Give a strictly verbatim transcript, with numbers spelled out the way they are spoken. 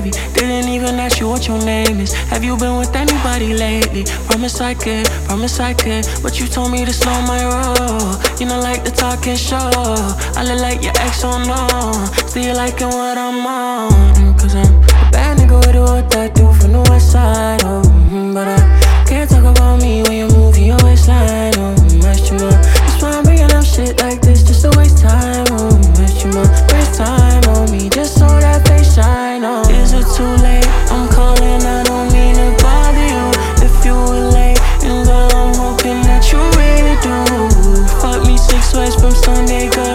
baby. Didn't even ask you what your name is. Have you been with anybody lately? Promise I could, promise I could, but you told me to slow my roll. You know, like the talking show. I look like your ex, oh no. Still you liking what I'm on? Cause I'm a bad nigga with what I do from the west side, oh. Mm-hmm, but I can't talk about me when you're moving your waistline, oh. That's too much. That's why I'm bringing up shit like this just to waste time, oh. That's too much. Waste time on me just so that face shine, oh. Is it too late? I'm calling, I don't mean to bother you. If you were late, and girl, I'm hoping that you really do. Fuck me six ways from Sunday, girl.